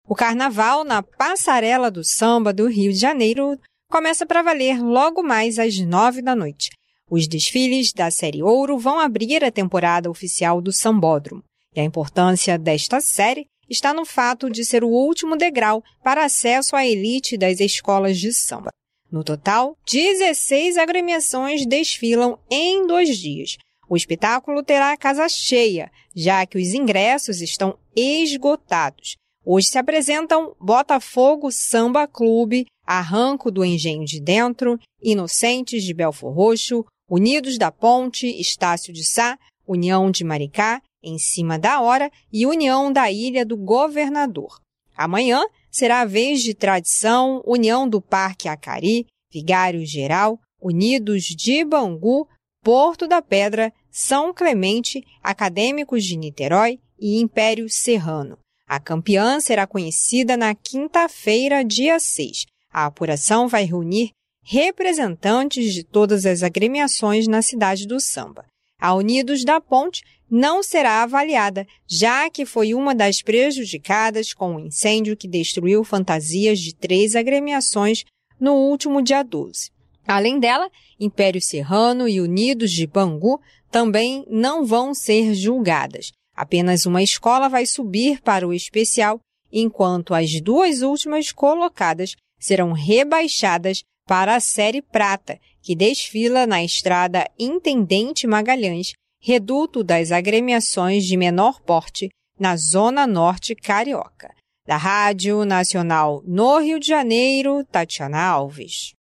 O carnaval na Passarela do Samba do Rio de Janeiro começa para valer logo mais às 9 da noite. Os desfiles da série Ouro vão abrir a temporada oficial do Sambódromo. E a importância desta série está no fato de ser o último degrau para acesso à elite das escolas de samba. No total, 16 agremiações desfilam em 2 dias. O espetáculo terá a casa cheia, já que os ingressos estão esgotados. Hoje se apresentam Botafogo Samba Clube, Arranco do Engenho de Dentro, Inocentes de Belfor Roxo, Unidos da Ponte, Estácio de Sá, União de Maricá, Em Cima da Hora e União da Ilha do Governador. Amanhã será a vez de Tradição, União do Parque Acari, Vigário Geral, Unidos de Bangu, Porto da Pedra, São Clemente, Acadêmicos de Niterói e Império Serrano. A campeã será conhecida na quinta-feira, dia 6. A apuração vai reunir representantes de todas as agremiações na cidade do samba. A Unidos da Ponte não será avaliada, já que foi uma das prejudicadas com o incêndio que destruiu fantasias de 3 agremiações no último dia 12. Além dela, Império Serrano e Unidos de Bangu também não vão ser julgadas. Apenas uma escola vai subir para o especial, enquanto as 2 últimas colocadas serão rebaixadas para a série Prata, que desfila na estrada Intendente Magalhães, reduto das agremiações de menor porte na Zona Norte Carioca. Da Rádio Nacional no Rio de Janeiro, Tatiana Alves.